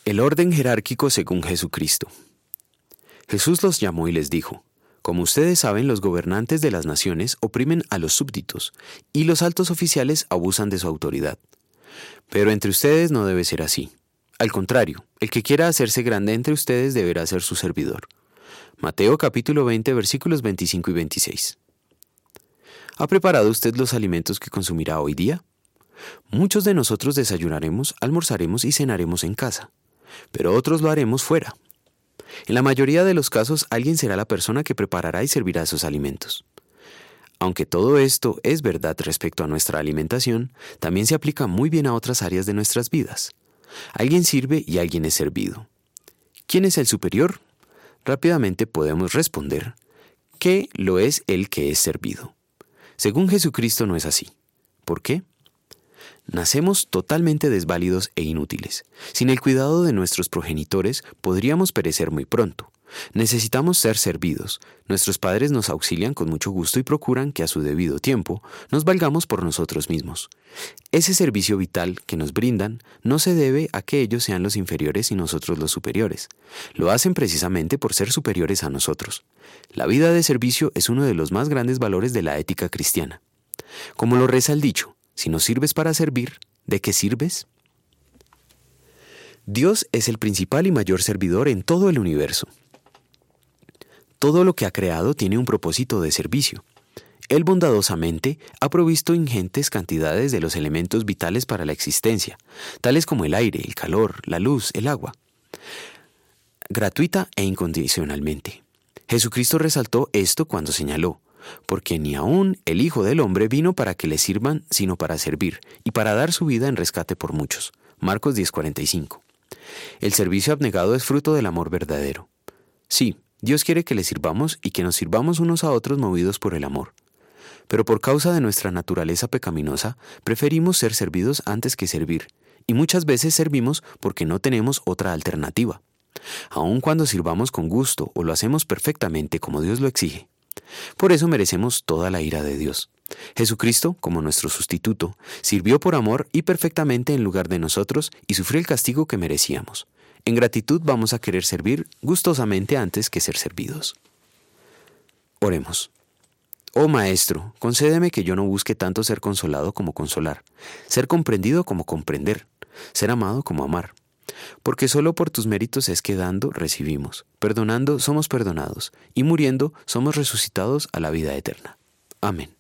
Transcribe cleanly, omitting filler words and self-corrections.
El orden jerárquico según Jesucristo. Jesús los llamó y les dijo: Como ustedes saben, los gobernantes de las naciones oprimen a los súbditos, y los altos oficiales abusan de su autoridad. Pero entre ustedes no debe ser así. Al contrario, el que quiera hacerse grande entre ustedes deberá ser su servidor. Mateo capítulo 20, versículos 25 y 26. ¿Ha preparado usted los alimentos que consumirá hoy día? Muchos de nosotros desayunaremos, almorzaremos y cenaremos en casa, pero otros lo haremos fuera. En la mayoría de los casos, alguien será la persona que preparará y servirá esos alimentos. Aunque todo esto es verdad respecto a nuestra alimentación, también se aplica muy bien a otras áreas de nuestras vidas. Alguien sirve y alguien es servido. ¿Quién es el superior? Rápidamente podemos responder que lo es el que es servido. Según Jesucristo no es así. ¿Por qué? Nacemos totalmente desválidos e inútiles. Sin el cuidado de nuestros progenitores, podríamos perecer muy pronto. Necesitamos ser servidos. Nuestros padres nos auxilian con mucho gusto y procuran que a su debido tiempo nos valgamos por nosotros mismos. Ese servicio vital que nos brindan no se debe a que ellos sean los inferiores y nosotros los superiores. Lo hacen precisamente por ser superiores a nosotros. La vida de servicio es uno de los más grandes valores de la ética cristiana. Como lo reza el dicho: si no sirves para servir, ¿de qué sirves? Dios es el principal y mayor servidor en todo el universo. Todo lo que ha creado tiene un propósito de servicio. Él bondadosamente ha provisto ingentes cantidades de los elementos vitales para la existencia, tales como el aire, el calor, la luz, el agua, gratuita e incondicionalmente. Jesucristo resaltó esto cuando señaló: porque ni aun el Hijo del Hombre vino para que le sirvan, sino para servir, y para dar su vida en rescate por muchos. Marcos 10:45. El servicio abnegado es fruto del amor verdadero. Sí, Dios quiere que le sirvamos y que nos sirvamos unos a otros movidos por el amor. Pero por causa de nuestra naturaleza pecaminosa, preferimos ser servidos antes que servir, y muchas veces servimos porque no tenemos otra alternativa. Aun cuando sirvamos con gusto o lo hacemos perfectamente como Dios lo exige. Por eso merecemos toda la ira de Dios. Jesucristo, como nuestro sustituto, sirvió por amor y perfectamente en lugar de nosotros y sufrió el castigo que merecíamos. En gratitud vamos a querer servir gustosamente antes que ser servidos. Oremos. Oh Maestro, concédeme que yo no busque tanto ser consolado como consolar, ser comprendido como comprender, ser amado como amar. Porque solo por tus méritos es que dando, recibimos, perdonando, somos perdonados, y muriendo, somos resucitados a la vida eterna. Amén.